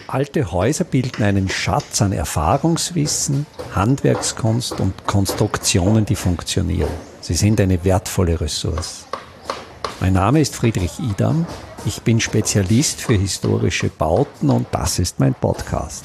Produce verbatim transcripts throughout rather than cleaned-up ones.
Alte Häuser bilden einen Schatz an Erfahrungswissen, Handwerkskunst und Konstruktionen, die funktionieren. Sie sind eine wertvolle Ressource. Mein Name ist Friedrich Idam. Ich bin Spezialist für historische Bauten und das ist mein Podcast.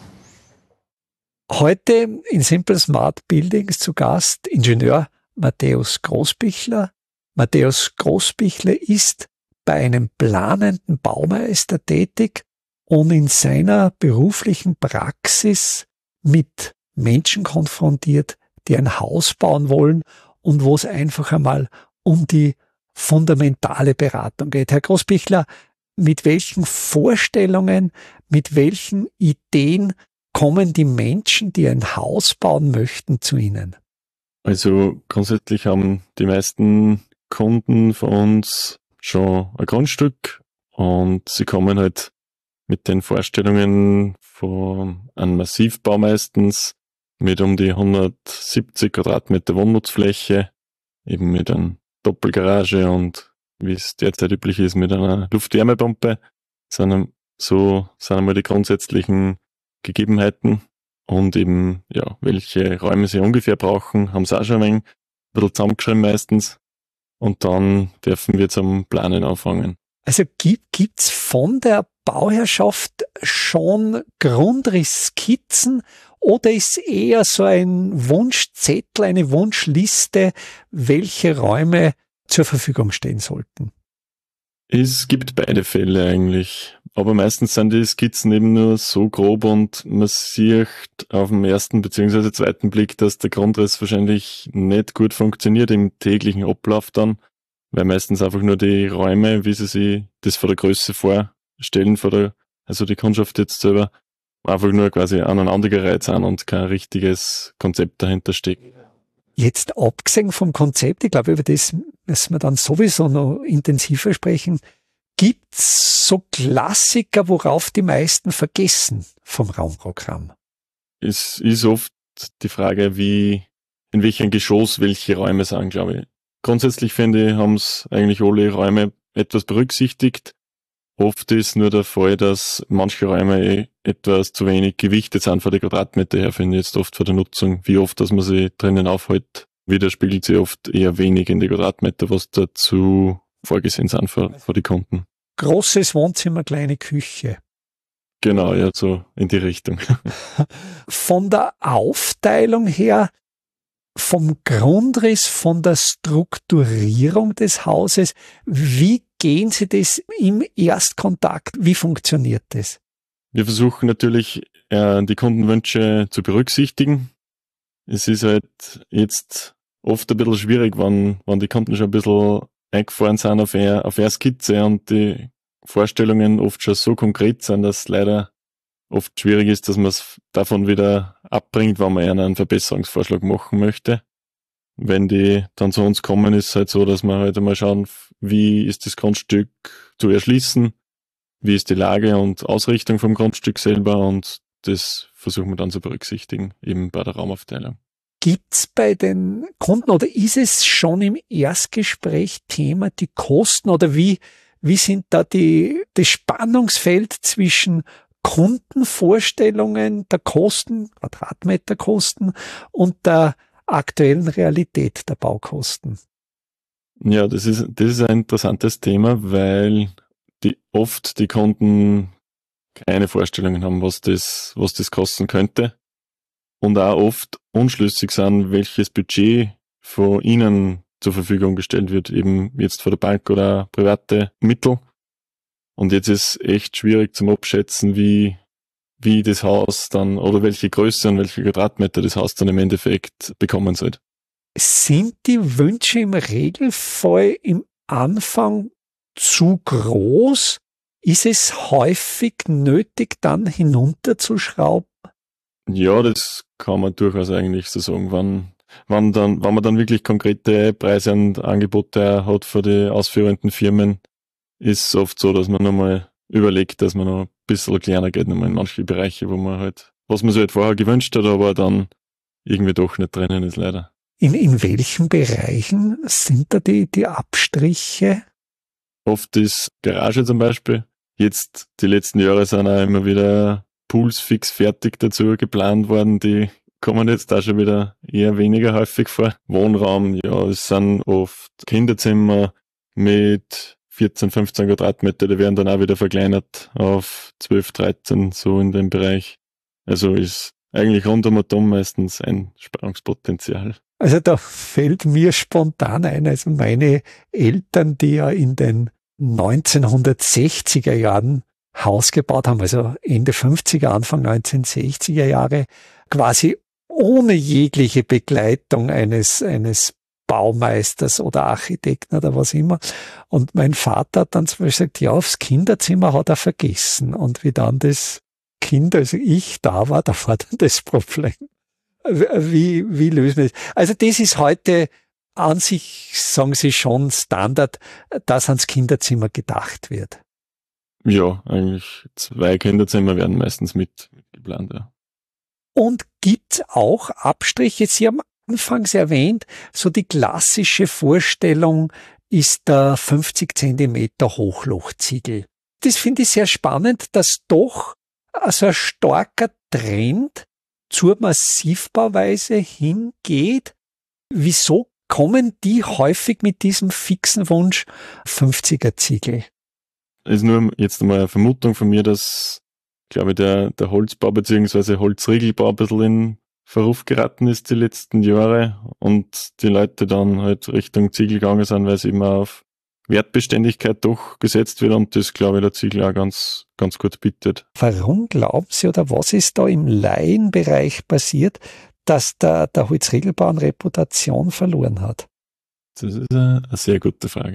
Heute in Simple Smart Buildings zu Gast Ingenieur Matthäus Großbichler. Matthäus Großbichler ist bei einem planenden Baumeister tätig und in seiner beruflichen Praxis mit Menschen konfrontiert, die ein Haus bauen wollen und wo es einfach einmal um die fundamentale Beratung geht. Herr Großbichler, mit welchen Vorstellungen, mit welchen Ideen kommen die Menschen, die ein Haus bauen möchten, zu Ihnen? Also grundsätzlich haben die meisten Kunden von uns schon ein Grundstück und sie kommen halt mit den Vorstellungen von einem Massivbau meistens mit um die hundertsiebzig Quadratmeter Wohnnutzfläche, eben mit einer Doppelgarage und wie es derzeit üblich ist, mit einer Luftwärmepumpe. Sind so sind einmal die grundsätzlichen Gegebenheiten und eben, ja, welche Räume sie ungefähr brauchen, haben sie auch schon ein wenig, ein bisschen zusammengeschrieben meistens. Und dann dürfen wir zum Planen anfangen. Also gibt gibt's von der Bauherrschaft schon Grundrissskizzen oder ist eher so ein Wunschzettel, eine Wunschliste, welche Räume zur Verfügung stehen sollten? Es gibt beide Fälle eigentlich, aber meistens sind die Skizzen eben nur so grob und man sieht auf dem ersten bzw. zweiten Blick, dass der Grundriss wahrscheinlich nicht gut funktioniert im täglichen Ablauf dann, weil meistens einfach nur die Räume, wie sie sich das von der Größe vorstellen, von der, also die Kundschaft jetzt selber, einfach nur quasi aneinandergereiht sind und kein richtiges Konzept dahinter steckt. Jetzt abgesehen vom Konzept, ich glaube, über das müssen wir dann sowieso noch intensiver sprechen, gibt's so Klassiker, worauf die meisten vergessen vom Raumprogramm? Es ist oft die Frage, wie, in welchem Geschoss welche Räume sind, glaube ich. Grundsätzlich finde ich, haben es eigentlich alle Räume etwas berücksichtigt. Oft ist nur der Fall, dass manche Räume etwas zu wenig gewichtet sind von den Quadratmeter her, finde ich jetzt oft von der Nutzung. Wie oft, dass man sich drinnen aufhält, widerspiegelt sich oft eher wenig in die Quadratmeter, was dazu vorgesehen sind für, für die Kunden. Großes Wohnzimmer, kleine Küche. Genau, ja, so in die Richtung. Von der Aufteilung her, vom Grundriss, von der Strukturierung des Hauses, wie gehen Sie das im Erstkontakt? Wie funktioniert das? Wir versuchen natürlich, äh, die Kundenwünsche zu berücksichtigen. Es ist halt jetzt oft ein bisschen schwierig, wenn, wenn die Kunden schon ein bisschen eingefahren sind auf eine, auf eine Skizze und die Vorstellungen oft schon so konkret sind, dass es leider oft schwierig ist, dass man es davon wieder abbringt, wenn man einen Verbesserungsvorschlag machen möchte. Wenn die dann zu uns kommen, ist es halt so, dass wir halt einmal schauen, wie ist das Grundstück zu erschließen, wie ist die Lage und Ausrichtung vom Grundstück selber und das versuchen wir dann zu berücksichtigen, eben bei der Raumaufteilung. Gibt's bei den Kunden oder ist es schon im Erstgespräch Thema die Kosten oder wie, wie sind da die, das Spannungsfeld zwischen Kundenvorstellungen der Kosten, Quadratmeterkosten und der aktuellen Realität der Baukosten? Ja, das ist, das ist ein interessantes Thema, weil die, oft die Kunden keine Vorstellungen haben, was das, was das kosten könnte und auch oft unschlüssig sind, welches Budget von ihnen zur Verfügung gestellt wird, eben jetzt von der Bank oder private Mittel. Und jetzt ist echt schwierig zum Abschätzen, wie, wie das Haus dann, oder welche Größe und welche Quadratmeter das Haus dann im Endeffekt bekommen soll. Sind die Wünsche im Regelfall im Anfang zu groß? Ist es häufig nötig, dann hinunterzuschrauben? Ja, das kann man durchaus eigentlich so sagen. Wenn, wenn dann, wenn man dann wirklich konkrete Preise und Angebote hat für die ausführenden Firmen, ist es oft so, dass man nochmal überlegt, dass man noch ein bisschen kleiner geht, nochmal in manche Bereiche, wo man halt, was man sich halt vorher gewünscht hat, aber dann irgendwie doch nicht drinnen ist, leider. In, in welchen Bereichen sind da die, die Abstriche? Oft ist Garage zum Beispiel, Jetzt, die letzten Jahre sind auch immer wieder Pools fix fertig dazu geplant worden, die kommen jetzt da schon wieder eher weniger häufig vor. Wohnraum, ja, es sind oft Kinderzimmer mit vierzehn, fünfzehn Quadratmeter, die werden dann auch wieder verkleinert auf zwölf, dreizehn, so in dem Bereich. Also ist eigentlich rund um und um meistens Einsparungspotenzial. Also da fällt mir spontan ein, also meine Eltern, die ja in den neunzehnhundertsechziger Jahren Haus gebaut haben, also Ende fünfziger, Anfang neunzehnhundertsechziger Jahre, quasi ohne jegliche Begleitung eines, eines Baumeisters oder Architekten oder was immer. Und mein Vater hat dann zum Beispiel gesagt, ja, aufs Kinderzimmer hat er vergessen. Und wie dann das Kind, also ich da war, da war dann das Problem. Wie, wie lösen wir das? Also das ist heute an sich, sagen Sie schon, Standard, dass ans Kinderzimmer gedacht wird. Ja, eigentlich zwei Kinderzimmer werden meistens mit, mit geplant, ja. Und gibt auch Abstriche? Sie haben anfangs erwähnt, so die klassische Vorstellung ist der fünfzig Zentimeter Hochlochziegel. Das finde ich sehr spannend, dass doch also ein starker Trend zur Massivbauweise hingeht. Wieso kommen die häufig mit diesem fixen Wunsch fünfziger Ziegel? Es ist nur jetzt einmal eine Vermutung von mir, dass, glaube ich, der, der Holzbau bzw. Holzriegelbau ein bisschen in Verruf geraten ist die letzten Jahre und die Leute dann halt Richtung Ziegel gegangen sind, weil es eben auch auf Wertbeständigkeit doch gesetzt wird und das, glaube ich, der Ziegel auch ganz, ganz gut bietet. Warum glauben Sie oder was ist da im Laienbereich passiert, dass der, der Holzriegelbau an Reputation verloren hat? Das ist eine, eine sehr gute Frage.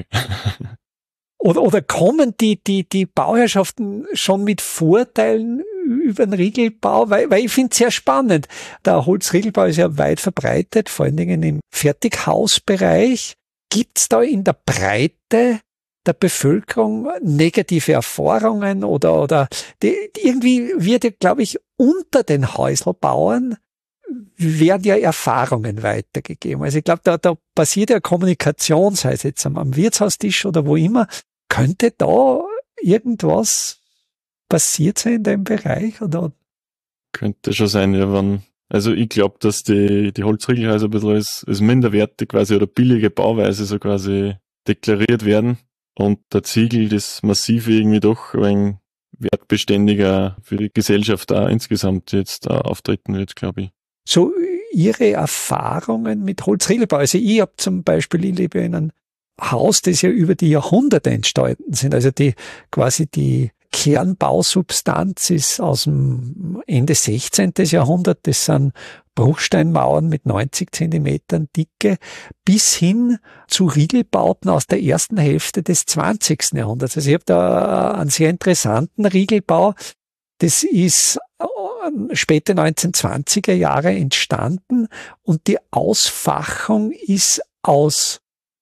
Oder, oder kommen die, die, die Bauherrschaften schon mit Vorteilen über den Riegelbau? Weil, weil ich finde es sehr spannend. Der Holzriegelbau ist ja weit verbreitet, vor allen Dingen im Fertighausbereich. Gibt es da in der Breite der Bevölkerung negative Erfahrungen oder, oder die, irgendwie wird ja, glaube ich, unter den Häuslbauern werden ja Erfahrungen weitergegeben. Also ich glaube, da, da passiert ja Kommunikation, sei es jetzt am, am Wirtshaustisch oder wo immer. Könnte da irgendwas passiert sein in dem Bereich? Oder? Könnte schon sein, ja, wenn, also ich glaube, dass die, die Holzriegelhäuser ein bisschen als, als minderwertig quasi oder billige Bauweise so quasi deklariert werden und der Ziegel, das Massive irgendwie doch ein wenig wertbeständiger für die Gesellschaft da insgesamt jetzt da auftreten wird, glaube ich. So Ihre Erfahrungen mit Holzriegelbau. Also ich habe zum Beispiel, ich lebe in einem Haus, das ja über die Jahrhunderte entstanden sind. Also die quasi die Kernbausubstanz ist aus dem Ende sechzehnten Jahrhundert. Das sind Bruchsteinmauern mit neunzig Zentimetern Dicke bis hin zu Riegelbauten aus der ersten Hälfte des zwanzigsten Jahrhunderts. Also ich habe da einen sehr interessanten Riegelbau. Das ist späte neunzehnhundertzwanziger Jahre entstanden und die Ausfachung ist aus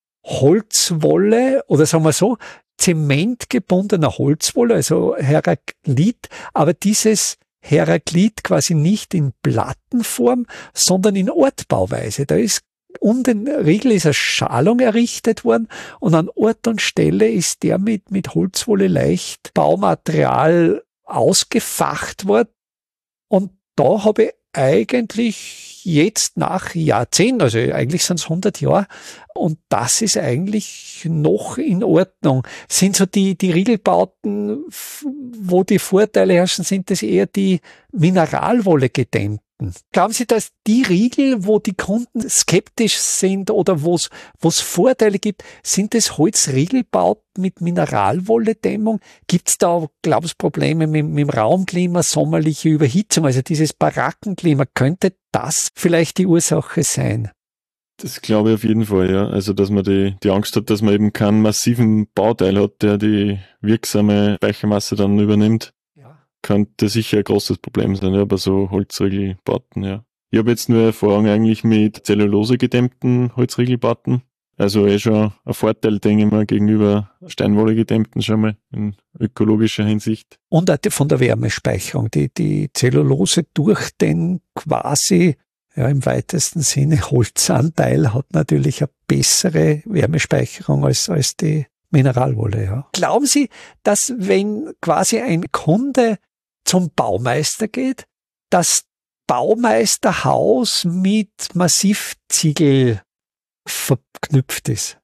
Holzwolle oder sagen wir so, zementgebundener Holzwolle, also Heraklit, aber dieses Heraklit quasi nicht in Plattenform, sondern in Ortbauweise. Da ist um den Riegel ist eine Schalung errichtet worden und an Ort und Stelle ist der mit, mit Holzwolle leicht Baumaterial ausgefacht worden. Und da habe ich eigentlich jetzt nach Jahrzehnten, also eigentlich sind es hundert Jahre, und das ist eigentlich noch in Ordnung. Sind so die, die Riegelbauten, wo die Vorteile herrschen, sind das eher die Mineralwolle gedämmten? Glauben Sie, dass die Riegel, wo die Kunden skeptisch sind oder wo es Vorteile gibt, sind das Holzriegelbauten mit Mineralwolledämmung? Gibt es da, glaube ich, Probleme mit, mit dem Raumklima, sommerliche Überhitzung, also dieses Barackenklima? Könnte das vielleicht die Ursache sein? Das glaube ich auf jeden Fall, ja. Also, dass man die, die Angst hat, dass man eben keinen massiven Bauteil hat, der die wirksame Speichermasse dann übernimmt. Ja. Könnte sicher ein großes Problem sein, ja, bei so Holzriegelbauten, ja. Ich habe jetzt nur Erfahrung eigentlich mit Zellulose gedämmten Holzriegelbauten. Also eh schon ein Vorteil, denke ich mal, gegenüber Steinwolle gedämmten schon mal in ökologischer Hinsicht. Und auch von der Wärmespeicherung. Die, die Zellulose durch den quasi ja, im weitesten Sinne Holzanteil hat natürlich eine bessere Wärmespeicherung als, als die Mineralwolle, ja. Glauben Sie, dass wenn quasi ein Kunde zum Baumeister geht, das Baumeisterhaus mit Massivziegel verknüpft ist?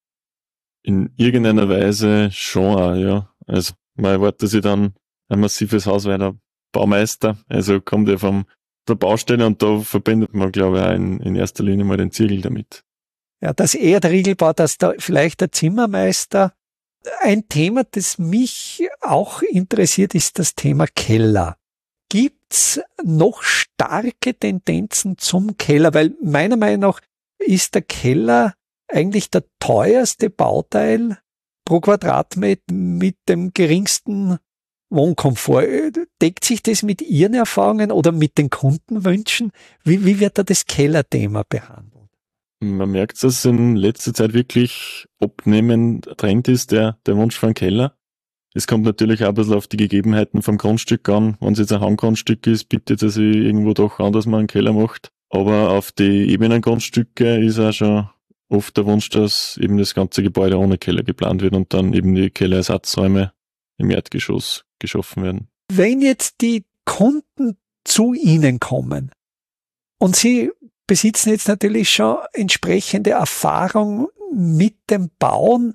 In irgendeiner Weise schon auch, ja. Also man erwartet sich dann ein massives Haus, weil der Baumeister, also kommt ja vom der Baustelle und da verbindet man, glaube ich, auch in, in erster Linie mal den Ziegel damit. Ja, dass er der Riegelbau, dass da vielleicht der Zimmermeister. Ein Thema, das mich auch interessiert, ist das Thema Keller. Gibt's noch starke Tendenzen zum Keller? Weil meiner Meinung nach ist der Keller eigentlich der teuerste Bauteil pro Quadratmeter mit dem geringsten Wohnkomfort. Deckt sich das mit Ihren Erfahrungen oder mit den Kundenwünschen? Wie, wie wird da das Kellerthema behandelt? Man merkt, dass es in letzter Zeit wirklich abnehmend Trend ist, der, der Wunsch für einen Keller. Es kommt natürlich auch ein bisschen auf die Gegebenheiten vom Grundstück an. Wenn es jetzt ein Hanggrundstück ist, bietet es sich irgendwo doch an, dass man einen Keller macht. Aber auf die Ebenengrundstücke ist auch schon oft der Wunsch, dass eben das ganze Gebäude ohne Keller geplant wird und dann eben die Kellerersatzräume im Erdgeschoss geschaffen werden. Wenn jetzt die Kunden zu Ihnen kommen und Sie besitzen jetzt natürlich schon entsprechende Erfahrung mit dem Bauen,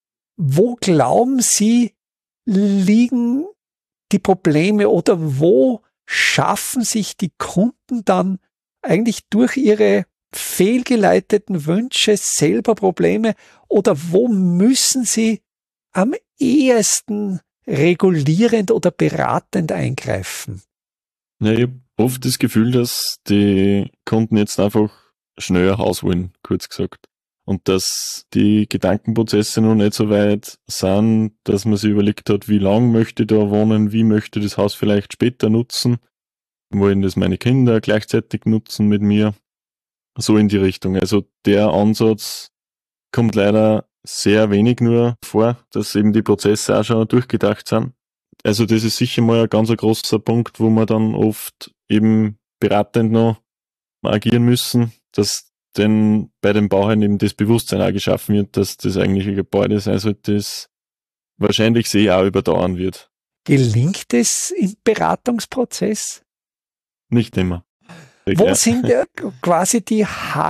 wo glauben Sie, liegen die Probleme oder wo schaffen sich die Kunden dann eigentlich durch ihre fehlgeleiteten Wünsche selber Probleme oder wo müssen sie am ehesten regulierend oder beratend eingreifen? Ja, ich habe oft das Gefühl, dass die Kunden jetzt einfach schneller Haus wollen, kurz gesagt. Und dass die Gedankenprozesse noch nicht so weit sind, dass man sich überlegt hat, wie lang möchte ich da wohnen, wie möchte ich das Haus vielleicht später nutzen, wollen das meine Kinder gleichzeitig nutzen mit mir, so in die Richtung. Also der Ansatz kommt leider sehr wenig nur vor, dass eben die Prozesse auch schon durchgedacht sind. Also das ist sicher mal ein ganz ein großer Punkt, wo wir dann oft eben beratend noch agieren müssen, dass denn bei den Bauherren eben das Bewusstsein auch geschaffen wird, dass das eigentlich ein Gebäude sein sollte, das wahrscheinlich sehr auch überdauern wird. Gelingt es im Beratungsprozess? Nicht immer. Wo ja. sind äh, quasi die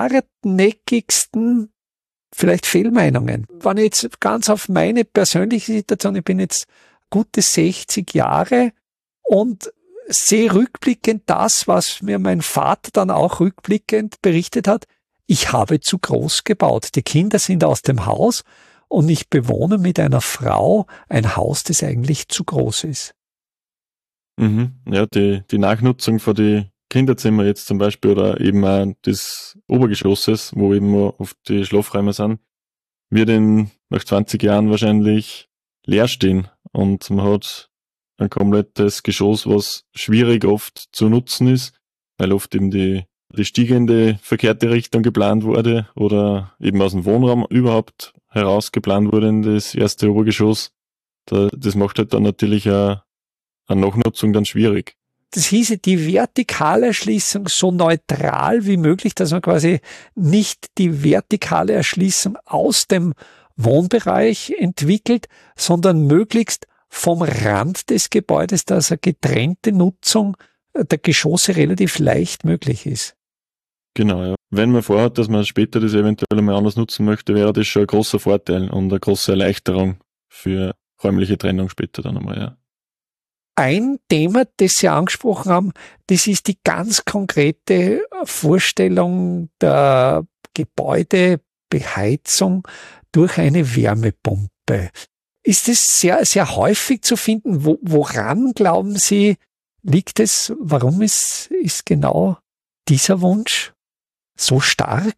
hartnäckigsten vielleicht Fehlmeinungen? Wenn ich jetzt ganz auf meine persönliche Situation, ich bin jetzt gute sechzig Jahre und sehe rückblickend das, was mir mein Vater dann auch rückblickend berichtet hat. Ich habe zu groß gebaut. Die Kinder sind aus dem Haus und ich bewohne mit einer Frau ein Haus, das eigentlich zu groß ist. Mhm. Ja, die, die Nachnutzung von die Kinderzimmer jetzt zum Beispiel oder eben auch des Obergeschosses, wo eben oft die Schlafräume sind, wird in nach zwanzig Jahren wahrscheinlich leer stehen und man hat ein komplettes Geschoss, was schwierig oft zu nutzen ist, weil oft eben die die Stiege in die verkehrte Richtung geplant wurde oder eben aus dem Wohnraum überhaupt heraus geplant wurde in das erste Obergeschoss. Da, das macht halt dann natürlich eine, eine Nachnutzung dann schwierig. Das hieße, die vertikale Erschließung so neutral wie möglich, dass man quasi nicht die vertikale Erschließung aus dem Wohnbereich entwickelt, sondern möglichst vom Rand des Gebäudes, dass eine getrennte Nutzung der Geschosse relativ leicht möglich ist. Genau, ja. Wenn man vorhat, dass man später das eventuell mal anders nutzen möchte, wäre das schon ein großer Vorteil und eine große Erleichterung für räumliche Trennung später dann einmal, ja. Ein Thema, das Sie angesprochen haben, das ist die ganz konkrete Vorstellung der Gebäudebeheizung durch eine Wärmepumpe. Ist es sehr, sehr häufig zu finden? Wo, woran, glauben Sie, liegt es? Warum ist, ist genau dieser Wunsch so stark?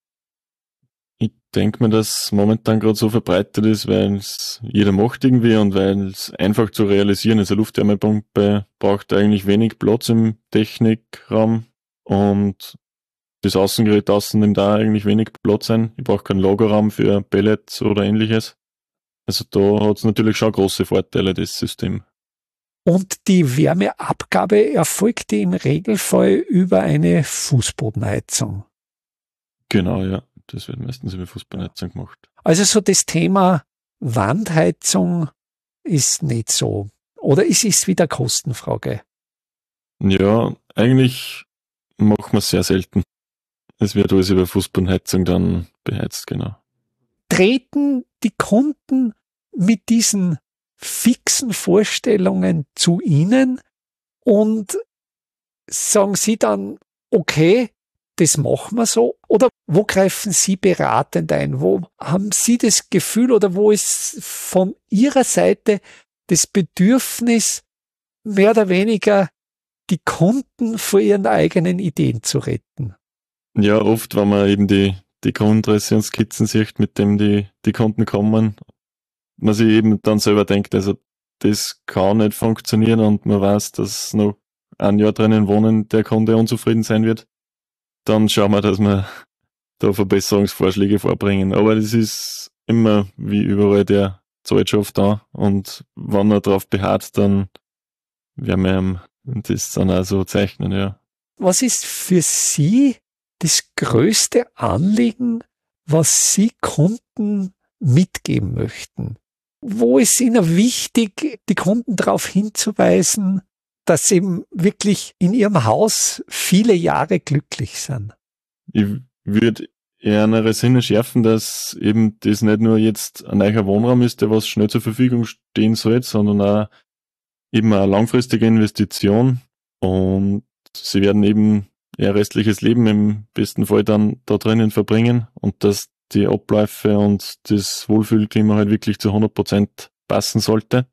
Ich denke mir, dass momentan gerade so verbreitet ist, weil es jeder macht irgendwie und weil es einfach zu realisieren ist. Eine Luftwärmepumpe braucht eigentlich wenig Platz im Technikraum und das Außengerät außen nimmt da eigentlich wenig Platz ein. Ich brauche keinen Lagerraum für Pellets oder ähnliches. Also da hat es natürlich schon große Vorteile, das System. Und die Wärmeabgabe erfolgte im Regelfall über eine Fußbodenheizung. Genau, ja. Das wird meistens über Fußbodenheizung gemacht. Also so das Thema Wandheizung ist nicht so. Oder ist es wieder Kostenfrage? Ja, eigentlich machen wir es sehr selten. Es wird alles über Fußbodenheizung dann beheizt, genau. Treten die Kunden mit diesen fixen Vorstellungen zu Ihnen und sagen Sie dann, okay, das machen wir so? Oder wo greifen Sie beratend ein? Wo haben Sie das Gefühl oder wo ist von Ihrer Seite das Bedürfnis, mehr oder weniger die Kunden vor ihren eigenen Ideen zu retten? Ja, oft, wenn man eben die, die Grundrisse und Skizzen sieht, mit dem die, die Kunden kommen, man sich eben dann selber denkt, also das kann nicht funktionieren und man weiß, dass noch ein Jahr drinnen wohnen der Kunde unzufrieden sein wird, dann schauen wir, dass wir da Verbesserungsvorschläge vorbringen. Aber das ist immer wie überall der Zeitschaft da und wenn er darauf beharrt, dann werden wir ihm das dann auch so zeichnen, ja. Was ist für Sie das größte Anliegen, was Sie Kunden mitgeben möchten? Wo ist Ihnen wichtig, die Kunden darauf hinzuweisen, dass sie eben wirklich in ihrem Haus viele Jahre glücklich sind? Ich würde eher eine Sinne schärfen, dass eben das nicht nur jetzt ein neuer Wohnraum ist, der was schnell zur Verfügung stehen soll, sondern auch eben eine langfristige Investition und sie werden eben ihr restliches Leben im besten Fall dann da drinnen verbringen und dass die Abläufe und das Wohlfühlklima halt wirklich zu hundert Prozent passen sollte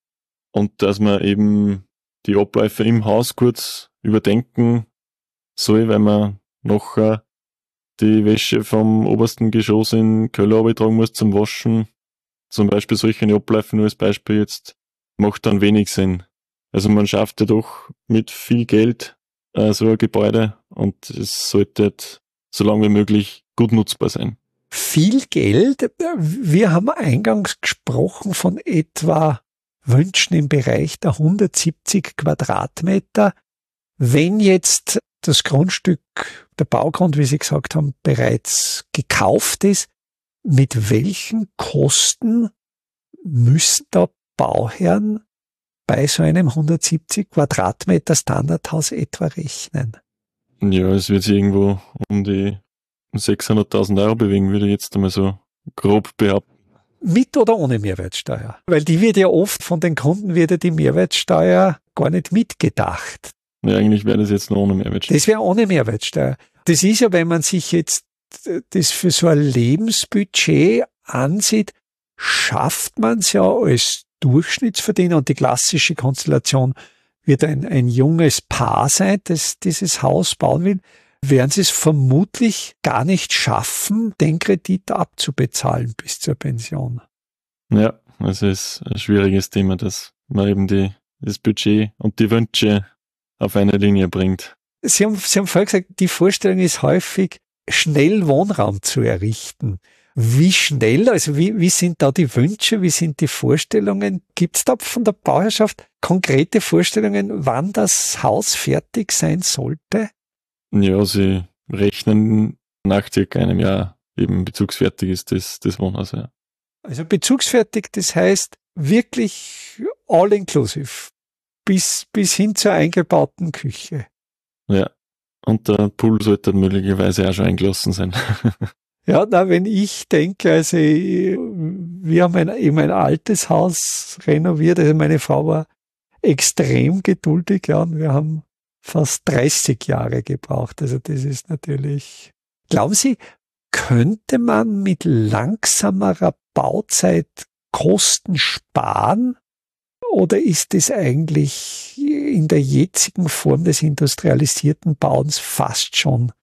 und dass man eben die Abläufe im Haus kurz überdenken soll, weil man nachher die Wäsche vom obersten Geschoss in den Keller runtertragen muss zum Waschen. Zum Beispiel solche Abläufe nur als Beispiel jetzt macht dann wenig Sinn. Also man schafft ja doch mit viel Geld äh, so ein Gebäude und es sollte so lange wie möglich gut nutzbar sein. Viel Geld. Wir haben eingangs gesprochen von etwa Wünschen im Bereich der hundertsiebzig Quadratmeter. Wenn jetzt das Grundstück, der Baugrund, wie Sie gesagt haben, bereits gekauft ist, mit welchen Kosten müssen da Bauherren bei so einem hundertsiebzig Quadratmeter Standardhaus etwa rechnen? Ja, es wird sich irgendwo um die sechshunderttausend Euro bewegen, würde ich jetzt einmal so grob behaupten. Mit oder ohne Mehrwertsteuer? Weil die wird ja oft von den Kunden, wird ja die Mehrwertsteuer gar nicht mitgedacht. Ja, eigentlich wäre das jetzt noch ohne Mehrwertsteuer. Das wäre ohne Mehrwertsteuer. Das ist ja, wenn man sich jetzt das für so ein Lebensbudget ansieht, schafft man es ja als Durchschnittsverdiener, und die klassische Konstellation wird ein, ein junges Paar sein, das dieses Haus bauen will, werden sie es vermutlich gar nicht schaffen, den Kredit abzubezahlen bis zur Pension. Ja, also es ist ein schwieriges Thema, dass man eben die, das Budget und die Wünsche auf eine Linie bringt. Sie haben, Sie haben vorher gesagt, die Vorstellung ist häufig, schnell Wohnraum zu errichten. Wie schnell, also wie, wie sind da die Wünsche, wie sind die Vorstellungen? Gibt es da von der Bauherrschaft konkrete Vorstellungen, wann das Haus fertig sein sollte? Ja, sie rechnen nach circa einem Jahr eben bezugsfertig ist das, das Wohnhaus, ja. Also bezugsfertig, das heißt wirklich all inclusive, bis, bis hin zur eingebauten Küche. Ja, und der Pool sollte möglicherweise auch schon eingelassen sein. Ja, na, wenn ich denke, also ich, wir haben ein, eben ein altes Haus renoviert, also meine Frau war extrem geduldig, ja, und wir haben fast dreißig Jahre gebraucht. Also das ist natürlich... Glauben Sie, könnte man mit langsamerer Bauzeit Kosten sparen? Oder ist es eigentlich in der jetzigen Form des industrialisierten Bauens fast schon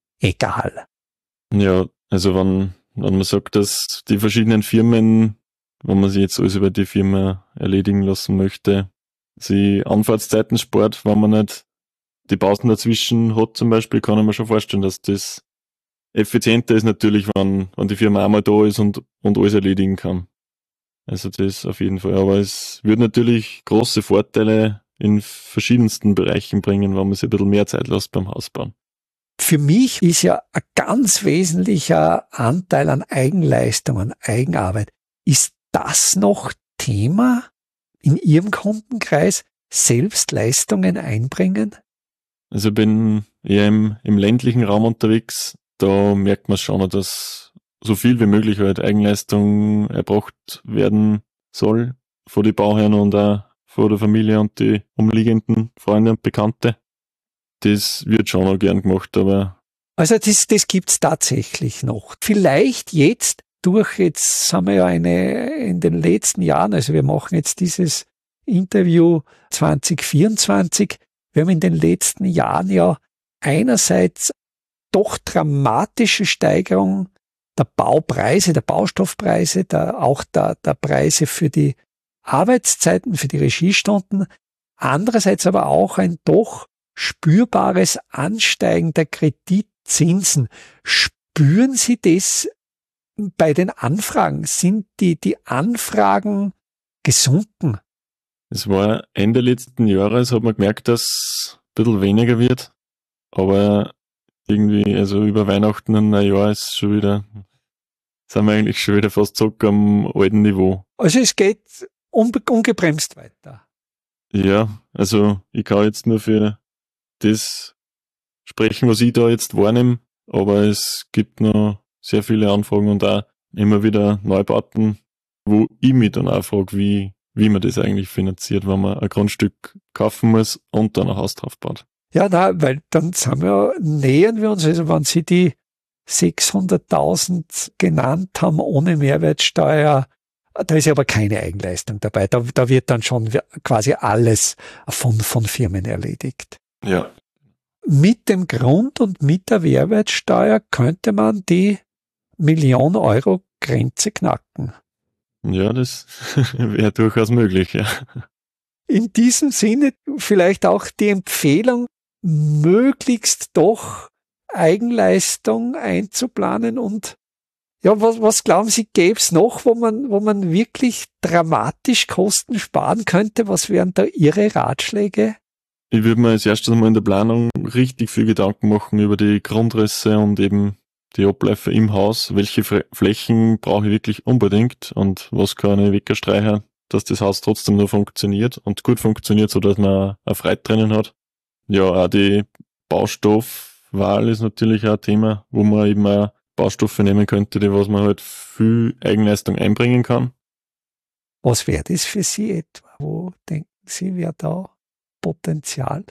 egal? Ja, also wenn, wenn man sagt, dass die verschiedenen Firmen, wenn man sich jetzt alles über die Firma erledigen lassen möchte, sie Anfahrtszeiten spart, wenn man nicht die Pausen dazwischen hat zum Beispiel, kann ich mir schon vorstellen, dass das effizienter ist natürlich, wenn, wenn die Firma einmal da ist und, und alles erledigen kann. Also das auf jeden Fall. Aber es würde natürlich große Vorteile in verschiedensten Bereichen bringen, wenn man sich ein bisschen mehr Zeit lässt beim Hausbauen. Für mich ist ja ein ganz wesentlicher Anteil an Eigenleistung, an Eigenarbeit, ist das noch Thema in Ihrem Kundenkreis? Selbst Leistungen einbringen? Also ich bin eher im, im ländlichen Raum unterwegs. Da merkt man schon, dass so viel wie möglich halt Eigenleistung erbracht werden soll von den Bauherren und auch von der Familie und die umliegenden Freunde und Bekannte. Das wird schon auch gern gemacht, aber... Also das, das gibt's tatsächlich noch. Vielleicht jetzt durch, jetzt haben wir ja eine in den letzten Jahren, also wir machen jetzt dieses Interview zwanzig vierundzwanzig, wir haben in den letzten Jahren ja einerseits doch dramatische Steigerung der Baupreise, der Baustoffpreise, der, auch der, der Preise für die Arbeitszeiten, für die Regiestunden, andererseits aber auch ein doch spürbares Ansteigen der Kreditzinsen. Spüren Sie das bei den Anfragen? Sind die, die Anfragen gesunken? Es war Ende letzten Jahres, hat man gemerkt, dass es ein bisschen weniger wird, aber irgendwie, also über Weihnachten und Neujahr ist schon wieder, sind wir eigentlich schon wieder fast zurück am alten Niveau. Also es geht unbe- ungebremst weiter. Ja, also ich kann jetzt nur für das sprechen, was ich da jetzt wahrnehme, aber es gibt noch sehr viele Anfragen und auch immer wieder Neubauten, wo ich mich dann auch frage, wie, wie man das eigentlich finanziert, wenn man ein Grundstück kaufen muss und dann ein Haus drauf baut. Ja, na, weil dann sind wir, nähern wir uns, also wenn Sie die sechshunderttausend genannt haben ohne Mehrwertsteuer, da ist ja aber keine Eigenleistung dabei. Da, da wird dann schon quasi alles von, von Firmen erledigt. Ja. Mit dem Grund und mit der Mehrwertsteuer könnte man die Million Euro Grenze knacken. Ja, das wäre durchaus möglich, ja. In diesem Sinne vielleicht auch die Empfehlung, möglichst doch Eigenleistung einzuplanen und ja, was, was glauben Sie, gäbe es noch, wo man, wo man wirklich dramatisch Kosten sparen könnte? Was wären da Ihre Ratschläge? Ich würde mir als erstes mal in der Planung richtig viel Gedanken machen über die Grundrisse und eben die Abläufe im Haus. Welche Flächen brauche ich wirklich unbedingt und was kann ich wegstreichen, dass das Haus trotzdem noch funktioniert und gut funktioniert, so dass man eine Freude drinnen hat. Ja, auch die Baustoffwahl ist natürlich auch ein Thema, wo man eben auch Baustoffe nehmen könnte, die was man halt viel Eigenleistung einbringen kann. Was wäre das für Sie etwa? Wo denken Sie, wäre da Potenzial?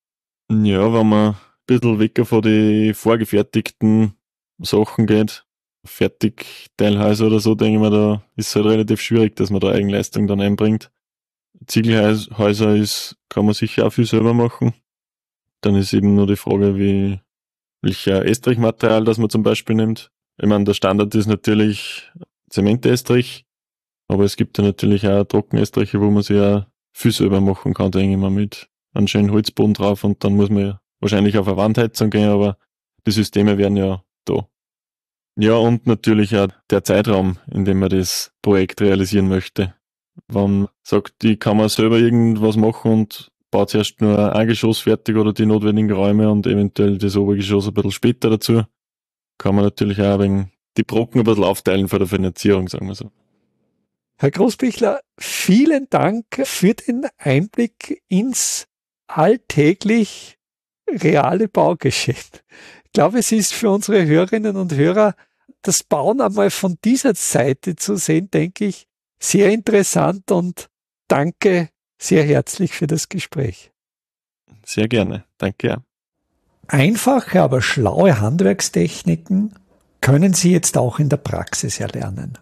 Ja, wenn man ein bisschen weg von den vorgefertigten Sachen geht, Fertigteilhäuser oder so, denke ich mir, da ist es halt relativ schwierig, dass man da Eigenleistung dann einbringt. Ziegelhäuser ist, kann man sicher auch viel selber machen. Dann ist eben nur die Frage, wie, welcher Estrichmaterial das man zum Beispiel nimmt. Ich meine, der Standard ist natürlich Zementestrich, aber es gibt ja natürlich auch Trockenestriche, wo man sich ja viel selber machen kann, denke ich mal, mit einem schönen Holzboden drauf und dann muss man ja wahrscheinlich auf eine Wandheizung gehen, aber die Systeme wären ja da. Ja, und natürlich auch der Zeitraum, in dem man das Projekt realisieren möchte. Wenn man sagt, ich kann man selber irgendwas machen und baut erst nur ein Geschoss fertig oder die notwendigen Räume und eventuell das Obergeschoss ein bisschen später dazu, kann man natürlich auch wegen die Brocken ein bisschen aufteilen für die Finanzierung, sagen wir so. Herr Großbichler, vielen Dank für den Einblick ins alltäglich reale Baugeschäft. Ich glaube, es ist für unsere Hörerinnen und Hörer, das Bauen einmal von dieser Seite zu sehen, denke ich, sehr interessant und danke sehr herzlich für das Gespräch. Sehr gerne, danke. Ja. Einfache, aber schlaue Handwerkstechniken können Sie jetzt auch in der Praxis erlernen.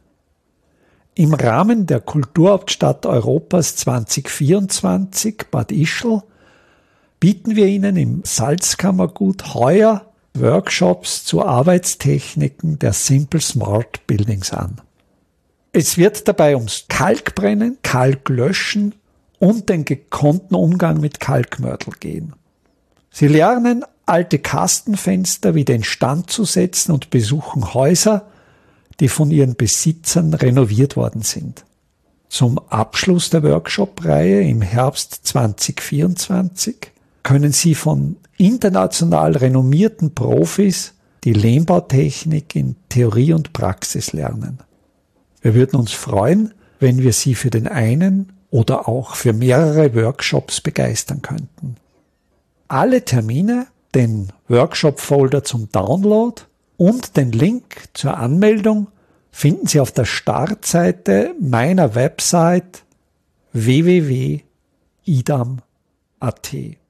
Im Rahmen der Kulturhauptstadt Europas zwanzig vierundzwanzig Bad Ischl bieten wir Ihnen im Salzkammergut heuer Workshops zu Arbeitstechniken der Simple Smart Buildings an. Es wird dabei ums Kalkbrennen, Kalklöschen und den gekonnten Umgang mit Kalkmörtel gehen. Sie lernen, alte Kastenfenster wieder instand zu setzen und besuchen Häuser, die von ihren Besitzern renoviert worden sind. Zum Abschluss der Workshop-Reihe im Herbst zwanzig vierundzwanzig können Sie von international renommierten Profis die Lehmbautechnik in Theorie und Praxis lernen. Wir würden uns freuen, wenn wir Sie für den einen oder auch für mehrere Workshops begeistern könnten. Alle Termine, den Workshop-Folder zum Download und den Link zur Anmeldung finden Sie auf der Startseite meiner Website w w w punkt idam punkt a t.